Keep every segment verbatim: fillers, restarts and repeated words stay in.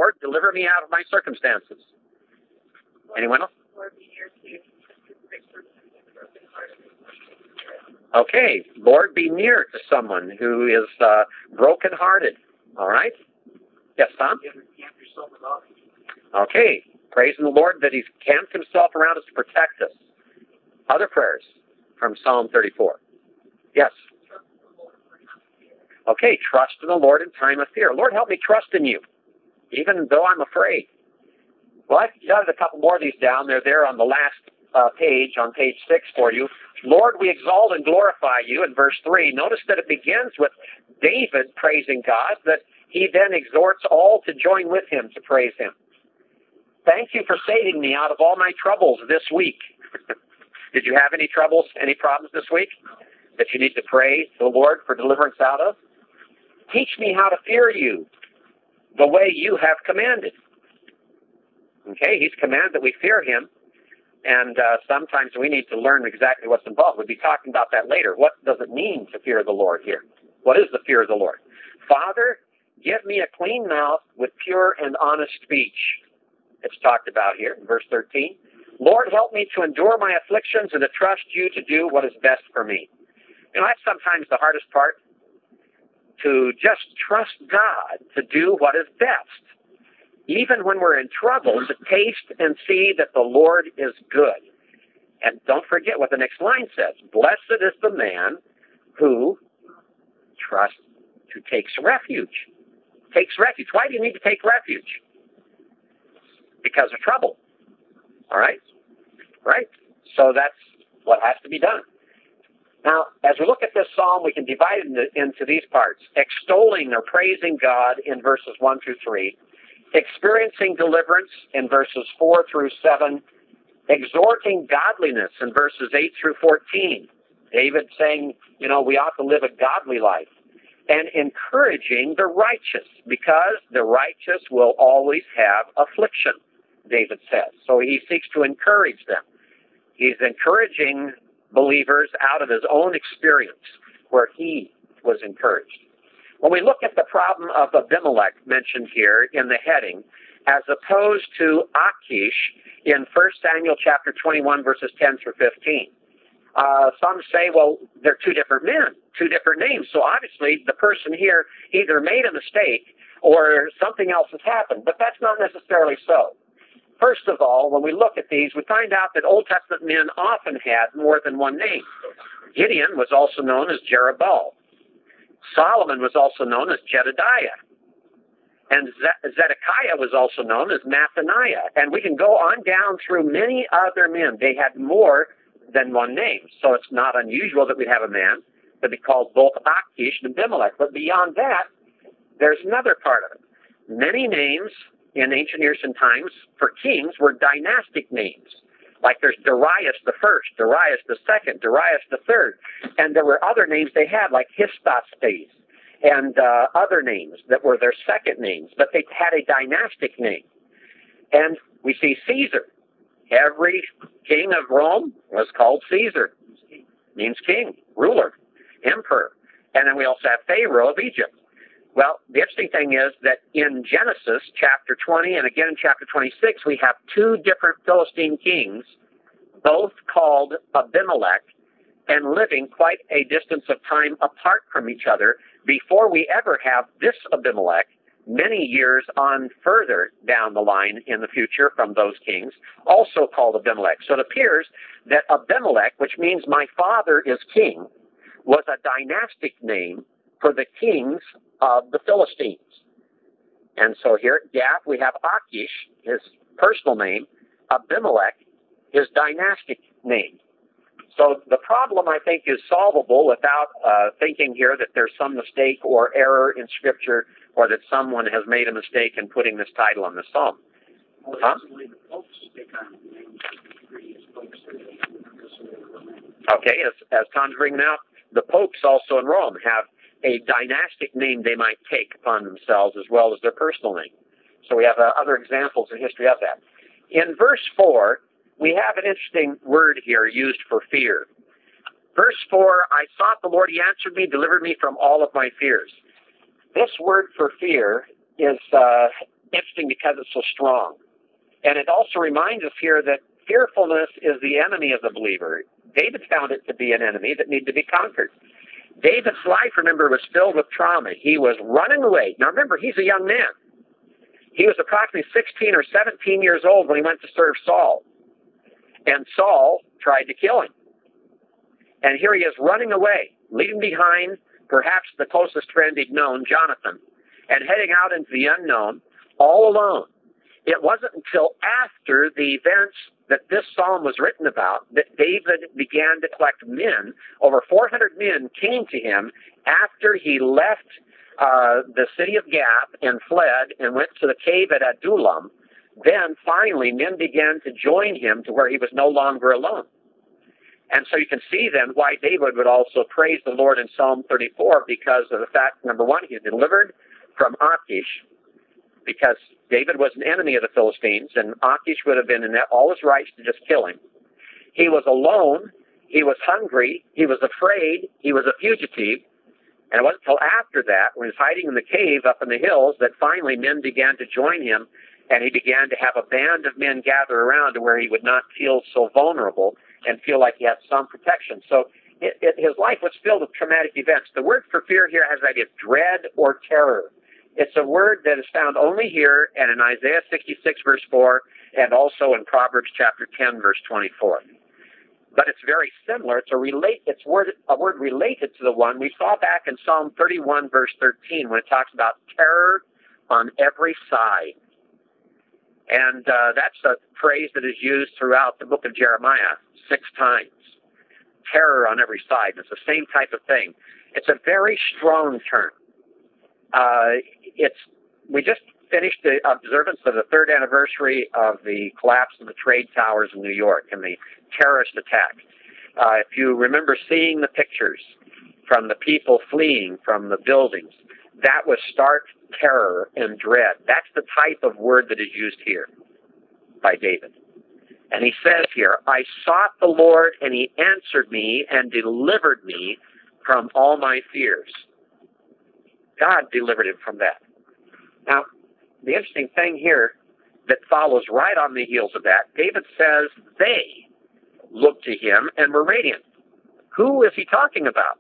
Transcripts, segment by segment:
Lord, deliver me out of my circumstances. Anyone else? Okay, Lord, be near to someone who is uh, brokenhearted. All right? Yes, Tom? Okay, praising the Lord that He's camped Himself around us to protect us. Other prayers from Psalm thirty-four. Yes? Okay, trust in the Lord in time of fear. Lord, help me trust in You, even though I'm afraid. Well, I've jotted a couple more of these down. They're there on the last uh, page, on page six for you. Lord, we exalt and glorify You in verse three. Notice that it begins with David praising God, that he then exhorts all to join with him to praise Him. Thank You for saving me out of all my troubles this week. Did you have any troubles, any problems this week that you need to pray to the Lord for deliverance out of? Teach me how to fear You the way You have commanded. Okay, He's commanded that we fear Him, and uh, sometimes we need to learn exactly what's involved. We'll be talking about that later. What does it mean to fear the Lord here? What is the fear of the Lord? Father, give me a clean mouth with pure and honest speech. It's talked about here in verse thirteen. Lord, help me to endure my afflictions and to trust You to do what is best for me. You know, that's sometimes the hardest part, to just trust God to do what is best. Even when we're in trouble, to taste and see that the Lord is good. And don't forget what the next line says. Blessed is the man who trusts, who takes refuge. Takes refuge. Why do you need to take refuge? Because of trouble. All right? Right? So that's what has to be done. Now, as we look at this psalm, we can divide it into, into these parts. Extolling or praising God in verses one through three. Experiencing deliverance in verses four through seven. Exhorting godliness in verses eight through fourteen. David saying, you know, we ought to live a godly life. And encouraging the righteous, because the righteous will always have affliction, David says. So he seeks to encourage them. He's encouraging believers out of his own experience where he was encouraged. When we look at the problem of Abimelech mentioned here in the heading, as opposed to Achish in First Samuel chapter twenty-one, verses ten through fifteen, uh, some say, well, they're two different men, two different names. So obviously the person here either made a mistake or something else has happened, but that's not necessarily so. First of all, when we look at these, we find out that Old Testament men often had more than one name. Gideon was also known as Jerubbaal. Solomon was also known as Jedediah. And Zedekiah was also known as Mathaniah. And we can go on down through many other men. They had more than one name. So it's not unusual that we'd have a man that be called both Achish and Abimelech. But beyond that, there's another part of it. Many names in ancient years and times for kings were dynastic names. Like there's Darius the first, Darius the second, Darius the third. And there were other names they had like Histaspes and uh, other names that were their second names, but they had a dynastic name. And we see Caesar. Every king of Rome was called Caesar. Means king, ruler, emperor. And then we also have Pharaoh of Egypt. Well, the interesting thing is that in Genesis chapter twenty and again in chapter twenty-six, we have two different Philistine kings, both called Abimelech, and living quite a distance of time apart from each other before we ever have this Abimelech, many years on further down the line in the future from those kings, also called Abimelech. So it appears that Abimelech, which means my father is king, was a dynastic name for the kings of the Philistines. And so here at Gath, we have Achish, his personal name, Abimelech, his dynastic name. So the problem, I think, is solvable without uh, thinking here that there's some mistake or error in Scripture or that someone has made a mistake in putting this title on the psalm. Huh? Okay, as, as Tom's bringing out, the popes also in Rome have a dynastic name they might take upon themselves as well as their personal name. So we have uh, other examples in history of that. In verse four, we have an interesting word here used for fear. Verse four, I sought the Lord, He answered me, delivered me from all of my fears. This word for fear is uh, interesting because it's so strong. And it also reminds us here that fearfulness is the enemy of the believer. David found it to be an enemy that needed to be conquered. David's life, remember, was filled with trauma. He was running away. Now remember, he's a young man. He was approximately sixteen or seventeen years old when he went to serve Saul. And Saul tried to kill him. And here he is running away, leaving behind perhaps the closest friend he'd known, Jonathan, and heading out into the unknown, all alone. It wasn't until after the events that this psalm was written about that David began to collect men. Over four hundred men came to him after he left uh, the city of Gath and fled and went to the cave at Adullam. Then finally men began to join him to where he was no longer alone. And so you can see then why David would also praise the Lord in Psalm thirty-four, because of the fact, number one, he was delivered from Achish, because David was an enemy of the Philistines, and Achish would have been in all his rights to just kill him. He was alone, he was hungry, he was afraid, he was a fugitive, and it wasn't until after that, when he was hiding in the cave up in the hills, that finally men began to join him, and he began to have a band of men gather around to where he would not feel so vulnerable and feel like he had some protection. So it, it, his life was filled with traumatic events. The word for fear here has the idea of dread or terror. It's a word that is found only here and in Isaiah sixty-six, verse four, and also in Proverbs chapter ten, verse twenty-four. But it's very similar. It's a relate. It's word, a word related to the one we saw back in Psalm thirty-one, verse thirteen, when it talks about terror on every side. And uh, that's a phrase that is used throughout the book of Jeremiah six times. Terror on every side. It's the same type of thing. It's a very strong term. Uh, it's we just finished the observance of the third anniversary of the collapse of the trade towers in New York and the terrorist attack. Uh, if you remember seeing the pictures from the people fleeing from the buildings, that was stark terror and dread. That's the type of word that is used here by David. And he says here, I sought the Lord, and he answered me and delivered me from all my fears. God delivered him from that. Now, the interesting thing here that follows right on the heels of that, David says they looked to him and were radiant. Who is he talking about?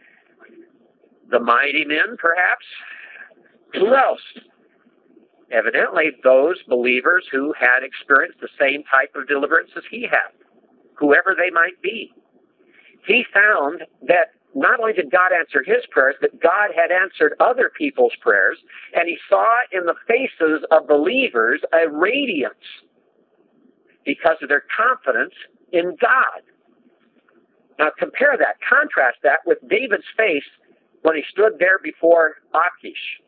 The mighty men, perhaps? Who else? Evidently, those believers who had experienced the same type of deliverance as he had, whoever they might be. He found that not only did God answer his prayers, but God had answered other people's prayers, and he saw in the faces of believers a radiance because of their confidence in God. Now compare that, contrast that with David's face when he stood there before Achish.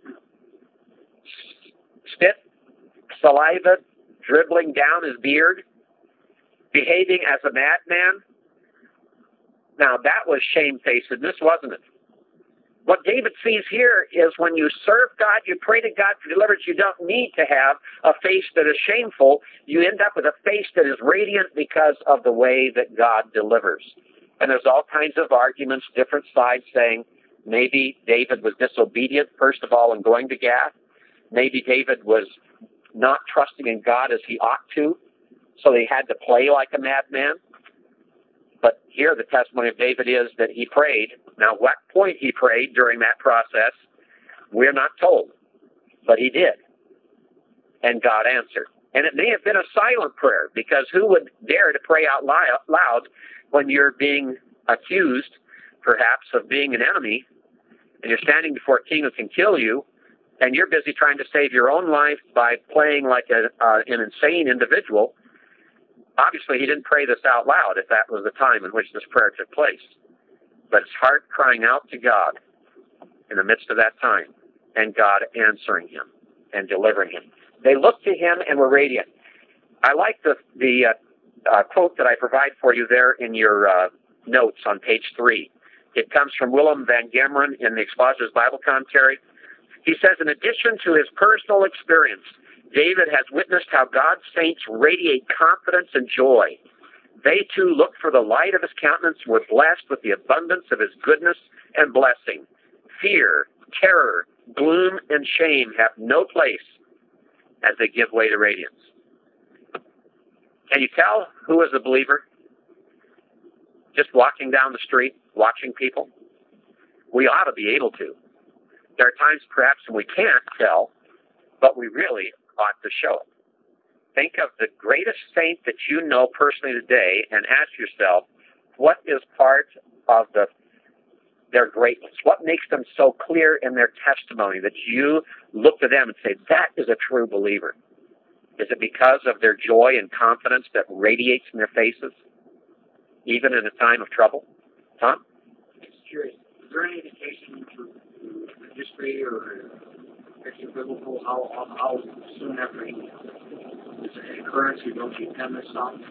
Spit, saliva dribbling down his beard, behaving as a madman. Now that was shamefacedness, wasn't it? What David sees here is when you serve God, you pray to God for deliverance, you don't need to have a face that is shameful. You end up with a face that is radiant because of the way that God delivers. And there's all kinds of arguments, different sides saying maybe David was disobedient, first of all, in going to Gath. Maybe David was not trusting in God as he ought to, so he had to play like a madman. But here the testimony of David is that he prayed. Now, what point he prayed during that process, we're not told. But he did. And God answered. And it may have been a silent prayer, because who would dare to pray out loud when you're being accused, perhaps, of being an enemy, and you're standing before a king who can kill you, and you're busy trying to save your own life by playing like a, uh, an insane individual? Obviously, he didn't pray this out loud if that was the time in which this prayer took place. But his heart crying out to God in the midst of that time, and God answering him and delivering him. They looked to him and were radiant. I like the, the uh, uh, quote that I provide for you there in your uh, notes on page three. It comes from Willem Van Gemeren in the Expositor's Bible Commentary. He says, in addition to his personal experience, David has witnessed how God's saints radiate confidence and joy. They too look for the light of his countenance and were blessed with the abundance of his goodness and blessing. Fear, terror, gloom, and shame have no place as they give way to radiance. Can you tell who is a believer? Just walking down the street, watching people? We ought to be able to. There are times perhaps when we can't tell, but we really ought to show it. Think of the greatest saint that you know personally today and ask yourself, what is part of the their greatness? What makes them so clear in their testimony that you look to them and say, that is a true believer? Is it because of their joy and confidence that radiates in their faces, even in a time of trouble? Tom? Just curious, is there any indication through history or extra-biblical how, how soon after he is an occurrence he wrote the pen this song?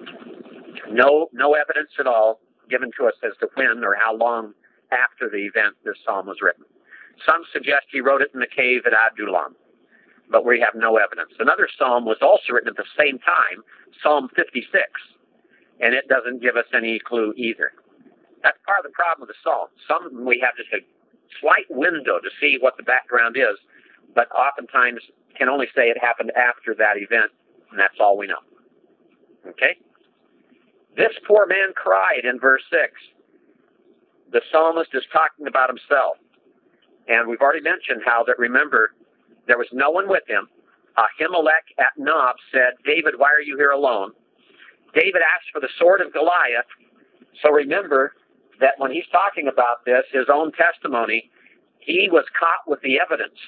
No, no evidence at all given to us as to when or how long after the event this psalm was written. Some suggest he wrote it in the cave at Adullam, but we have no evidence. Another psalm was also written at the same time, Psalm fifty-six, and it doesn't give us any clue either. That's part of the problem with the psalm. Some we have just a slight window to see what the background is, but oftentimes can only say it happened after that event, and that's all we know. Okay? This poor man cried in verse six. The psalmist is talking about himself. And we've already mentioned how that, remember, there was no one with him. Ahimelech at Nob said, David, why are you here alone? David asked for the sword of Goliath. So remember that when he's talking about this, his own testimony, he was caught with the evidence.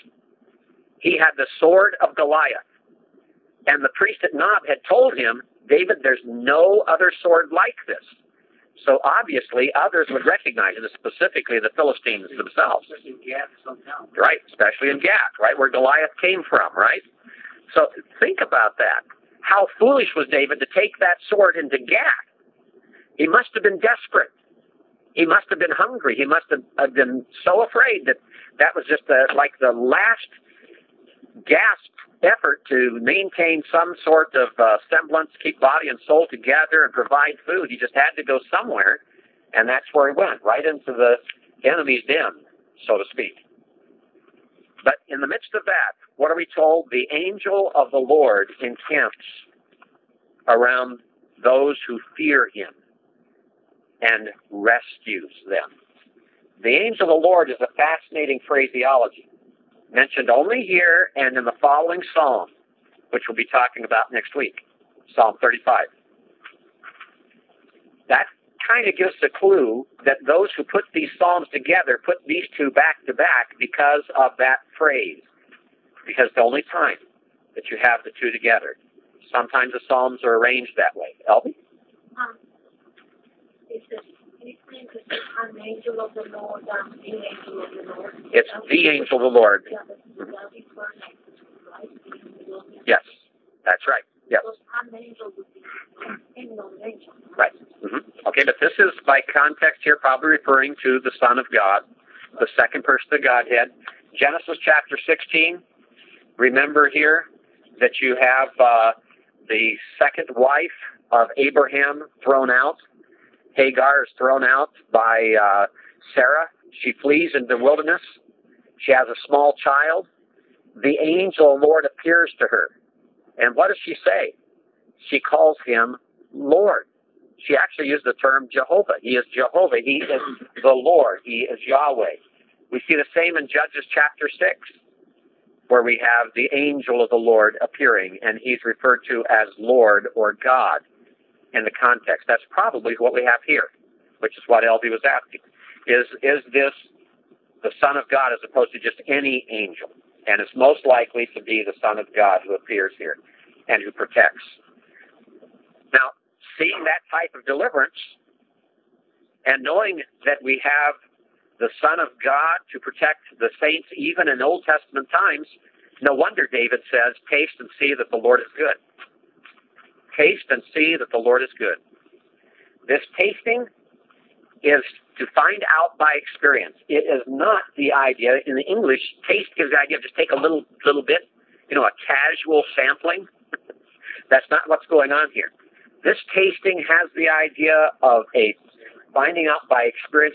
He had the sword of Goliath. And the priest at Nob had told him, David, there's no other sword like this. So obviously others would recognize it, specifically the Philistines themselves. Especially in Gath sometime. Right, especially in Gath, right, where Goliath came from, right? So think about that. How foolish was David to take that sword into Gath? He must have been desperate. He must have been hungry. He must have been so afraid that that was just a, like the last gasp effort to maintain some sort of uh, semblance, keep body and soul together and provide food. He just had to go somewhere, and that's where he went, right into the enemy's den, so to speak. But in the midst of that, what are we told? The angel of the Lord encamps around those who fear him and rescues them. The angel of the Lord is a fascinating phraseology, mentioned only here and in the following psalm, which we'll be talking about next week, Psalm thirty-five. That kind of gives a clue that those who put these psalms together put these two back to back because of that phrase, because the only time that you have the two together. Sometimes the psalms are arranged that way. Elby? Um, it says, an angel of the Lord, um, the angel of the Lord. It's the angel of the Lord. Yeah, but that'll be for like, right? Yes, that's right. Yes. Because an angel would be angel of an angel. Right. Mm-hmm. Okay, but this is, by context here, probably referring to the Son of God, the second person of the Godhead. Genesis chapter sixteen, remember here that you have uh, the second wife of Abraham thrown out. Hagar is thrown out by uh, Sarah. She flees into the wilderness. She has a small child. The angel of the Lord appears to her. And what does she say? She calls him Lord. She actually used the term Jehovah. He is Jehovah. He is the Lord. He is Yahweh. We see the same in Judges chapter six, where we have the angel of the Lord appearing, and he's referred to as Lord or God in the context. That's probably what we have here, which is what Elby was asking. Is, is this the Son of God as opposed to just any angel? And it's most likely to be the Son of God who appears here and who protects. Now, seeing that type of deliverance and knowing that we have the Son of God to protect the saints even in Old Testament times, no wonder David says, taste and see that the Lord is good. Taste and see that the Lord is good. This tasting is to find out by experience. It is not the idea. In the English, taste gives the idea of just take a little little bit, you know, a casual sampling. That's not what's going on here. This tasting has the idea of a finding out by experience,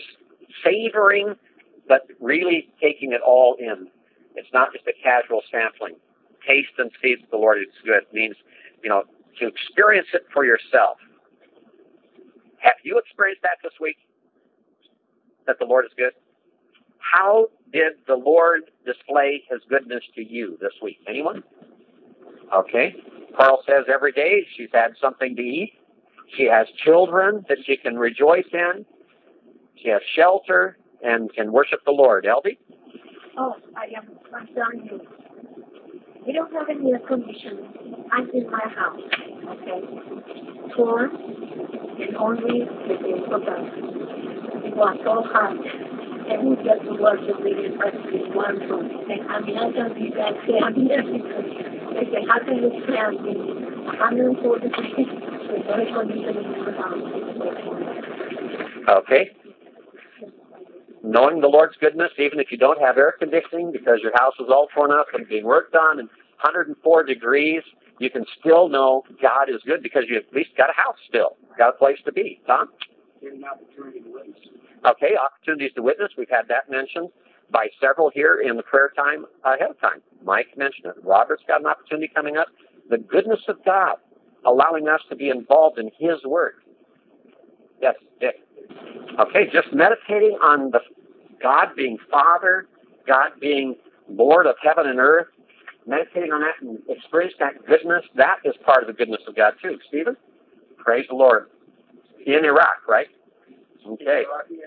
savoring, but really taking it all in. It's not just a casual sampling. taste and see that the Lord is good. It means, you know, to experience it for yourself. Have you experienced that this week? That the Lord is good? How did the Lord display his goodness to you this week? Anyone? Okay. Carl says every day she's had something to eat. She has children that she can rejoice in. She has shelter and can worship the Lord. Elby? Oh, I am, I'm telling you. We don't have any air conditioning. I'm in my house, okay? Four, and only the day of us. It was so hot. And we get to work the video practically one room. And I mean, I can be back there. I'm here because they say, how can you stand the one hundred forty degrees with no air conditioning in the house? Okay. Knowing the Lord's goodness, even if you don't have air conditioning because your house is all torn up and being worked on and one hundred four degrees, you can still know God is good because you at least got a house still, got a place to be. Tom? An opportunity to witness. Okay, opportunities to witness. We've had that mentioned by several here in the prayer time ahead of time. Mike mentioned it. Robert's got an opportunity coming up. The goodness of God, allowing us to be involved in his work. Yes, Dick. Okay, just meditating on the God being Father, God being Lord of heaven and earth, meditating on that and experiencing that goodness, that is part of the goodness of God too. Stephen? Praise the Lord. In Iraq, right? Okay.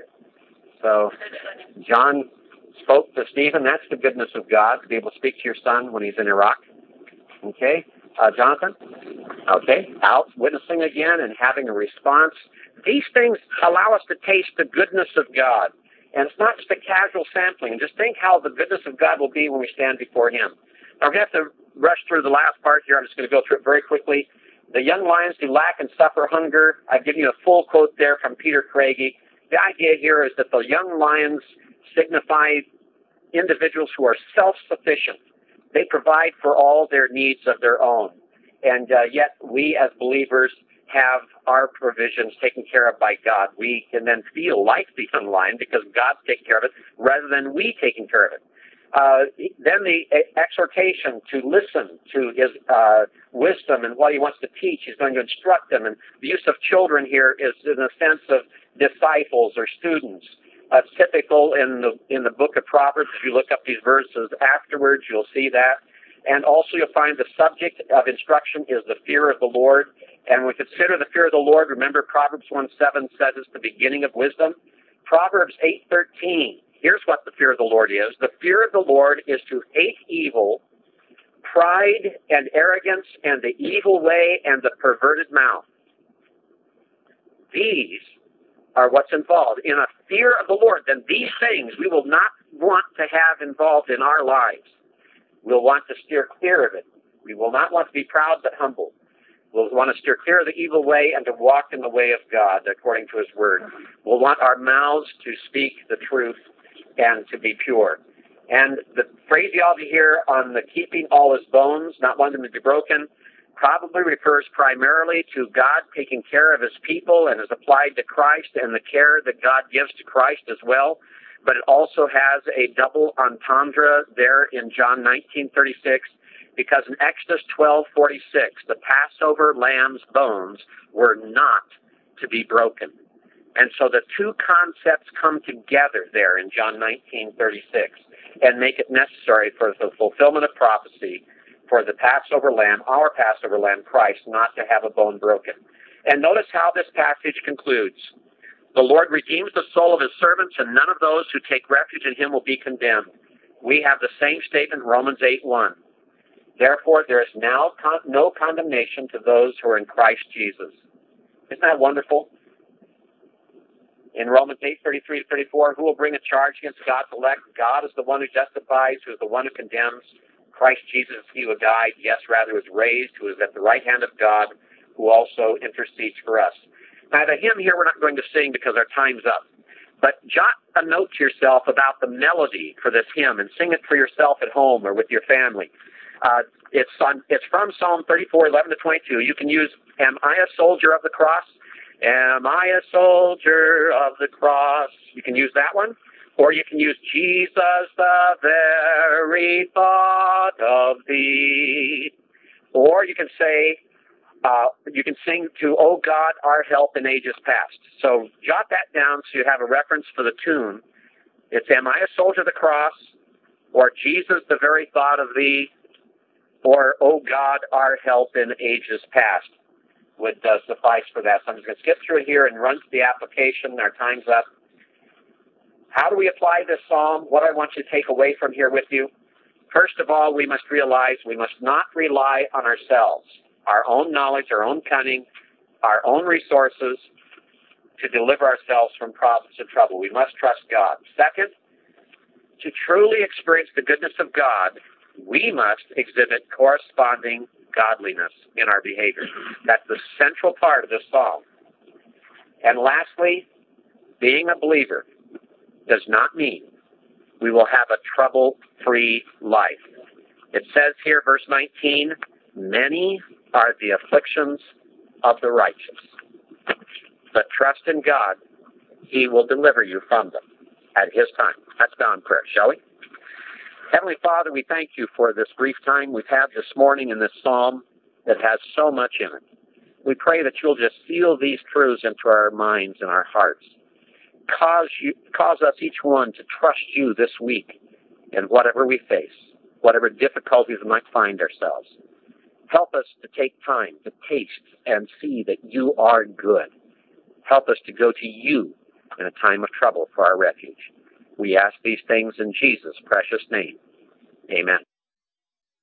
So, John spoke to Stephen. That's the goodness of God, to be able to speak to your son when he's in Iraq. Okay. Uh, Jonathan? Okay. Out witnessing again and having a response. These things allow us to taste the goodness of God. And it's not just a casual sampling. Just think how the goodness of God will be when we stand before him. Now, we're going to have to rush through the last part here. I'm just going to go through it very quickly. The young lions do lack and suffer hunger. I've given you a full quote there from Peter Craigie. The idea here is that the young lions signify individuals who are self-sufficient. They provide for all their needs of their own. And uh, yet we as believers have our provisions taken care of by God. We can then feel like the young lion because God's taking care of it rather than we taking care of it. Uh, then the exhortation to listen to his uh, wisdom and what he wants to teach. He's going to instruct them. And the use of children here is in a sense of disciples or students. Uh, typical in the in the book of Proverbs. If you look up these verses afterwards, you'll see that. And also you'll find the subject of instruction is the fear of the Lord. And when we consider the fear of the Lord, remember Proverbs one seven says it's the beginning of wisdom. Proverbs eight thirteen, here's what the fear of the Lord is. The fear of the Lord is to hate evil, pride and arrogance and the evil way and the perverted mouth. These are what's involved. In a fear of the Lord, then these things we will not want to have involved in our lives. We'll want to steer clear of it. We will not want to be proud but humble. We'll want to steer clear of the evil way and to walk in the way of God according to his word. We'll want our mouths to speak the truth and to be pure. And the phraseology here on the keeping all his bones, not wanting them to be broken, probably refers primarily to God taking care of his people and is applied to Christ and the care that God gives to Christ as well. But it also has a double entendre there in John nineteen thirty-six, because in Exodus twelve forty-six, the Passover lamb's bones were not to be broken. And so the two concepts come together there in John nineteen thirty-six and make it necessary for the fulfillment of prophecy for the Passover lamb, our Passover lamb, Christ, not to have a bone broken. And notice how this passage concludes. The Lord redeems the soul of his servants, and none of those who take refuge in him will be condemned. We have the same statement in Romans eight one. Therefore, there is now con- no condemnation to those who are in Christ Jesus. Isn't that wonderful? In Romans eight thirty-three to thirty-four, who will bring a charge against God's elect? God is the one who justifies, who is the one who condemns. Christ Jesus, he who died, yes, rather was raised, who is at the right hand of God, who also intercedes for us. Now, the hymn here we're not going to sing because our time's up. But jot a note to yourself about the melody for this hymn and sing it for yourself at home or with your family. Uh, it's on, it's from Psalm thirty-four, eleven to twenty-two. You can use, am I a soldier of the cross? Am I a soldier of the cross? You can use that one. Or you can use Jesus, the very thought of thee. Or you can say, uh, you can sing to, O God, our help in ages past. So jot that down so you have a reference for the tune. It's Am I a Soldier of the Cross, or Jesus, the very thought of thee, or O God, our help in ages past would uh, suffice for that. So I'm just going to skip through here and run through the application. Our time's up. How do we apply this psalm? What I want you to take away from here with you. First of all, we must realize we must not rely on ourselves, our own knowledge, our own cunning, our own resources to deliver ourselves from problems and trouble. We must trust God. Second, to truly experience the goodness of God, we must exhibit corresponding godliness in our behavior. That's the central part of this psalm. And lastly, being a believer does not mean we will have a trouble-free life. It says here, verse nineteen, many are the afflictions of the righteous, but trust in God, he will deliver you from them at his time. Let's bow in prayer, shall we? Heavenly Father, we thank you for this brief time we've had this morning in this psalm that has so much in it. We pray that you'll just seal these truths into our minds and our hearts. Cause you, cause us each one to trust you this week in whatever we face, whatever difficulties we might find ourselves. Help us to take time to taste and see that you are good. Help us to go to you in a time of trouble for our refuge. We ask these things in Jesus' precious name. Amen.